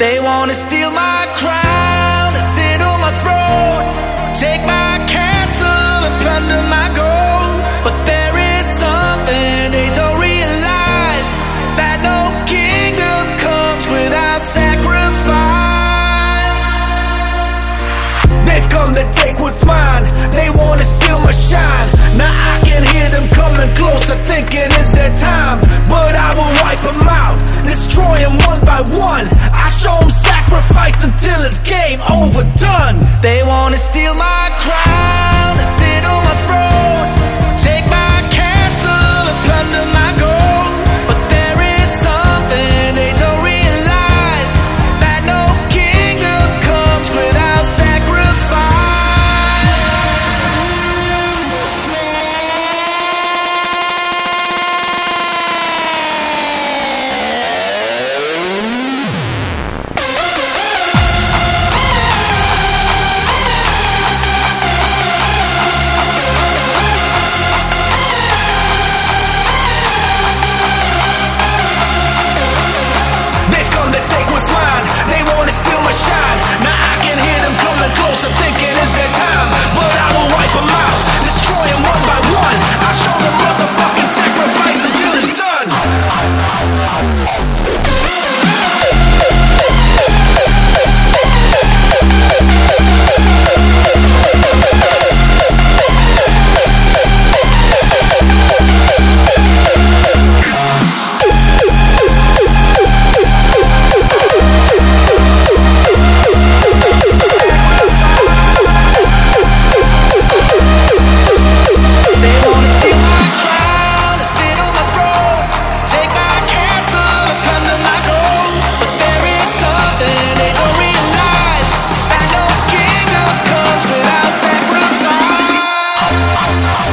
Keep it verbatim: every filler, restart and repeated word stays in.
They wanna steal my crown and sit on my throne, take my castle and plunder my gold. But there is something they don't realize, that no kingdom comes without sacrifice. They've come to take what's mine, they wanna steal my shine. Now I can hear them coming closer, thinking it's their time. But I will wipe them out, destroy them one by one. I show them sacrifice until it's game over done. They want